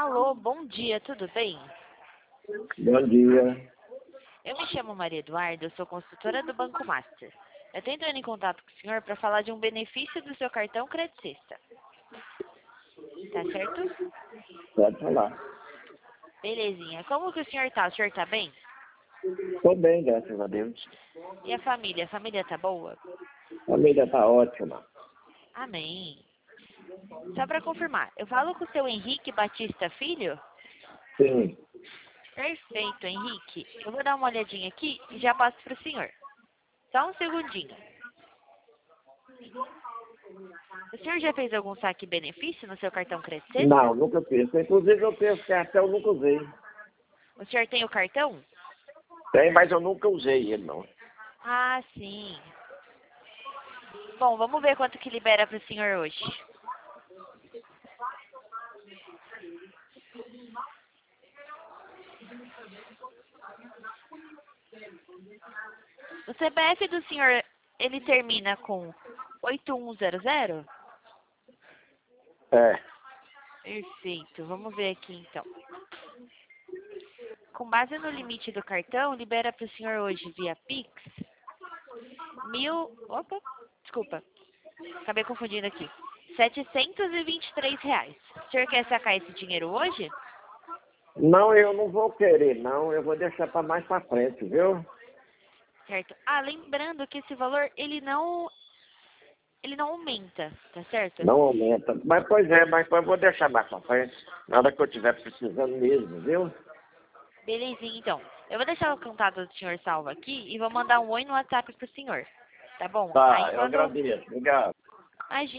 Alô, bom dia, tudo bem? Bom dia. Eu me chamo Maria Eduarda, eu sou consultora do Banco Master. Eu estou entrando em contato com o senhor para falar de um benefício do seu cartão Credicista. Tá certo? Pode falar. Belezinha. Como que o senhor tá? O senhor tá bem? Estou bem, graças a Deus. E a família? A família tá boa? A família está ótima. Amém. Só para confirmar, eu falo com o seu Henrique Batista Filho? Sim. Perfeito, Henrique. Eu vou dar uma olhadinha aqui e já passo para o senhor. Só um segundinho. O senhor já fez algum saque benefício no seu cartão Credicista? Não, nunca fiz. Inclusive eu tenho esse cartão, nunca usei. O senhor tem o cartão? Tem, mas eu nunca usei ele, não. Ah, sim. Bom, vamos ver quanto que libera para o senhor hoje. O CPF do senhor, ele termina com 8100? É. Perfeito. Vamos ver aqui, então. Com base no limite do cartão, libera para o senhor hoje via Pix Opa, desculpa. Acabei confundindo aqui. R$ 723. O senhor quer sacar esse dinheiro hoje? Não, eu não vou querer, não. Eu vou deixar para mais para frente, viu? Certo. Ah, lembrando que esse valor, ele não aumenta, tá certo? Não aumenta. Mas, pois é, mas eu vou deixar mais para frente. Na hora que eu estiver precisando mesmo, viu? Belezinha, então. Eu vou deixar o contato do senhor salvo aqui e vou mandar um oi no WhatsApp pro senhor. Tá bom? Tá, Aí eu quando... agradeço. Obrigado. Imagina.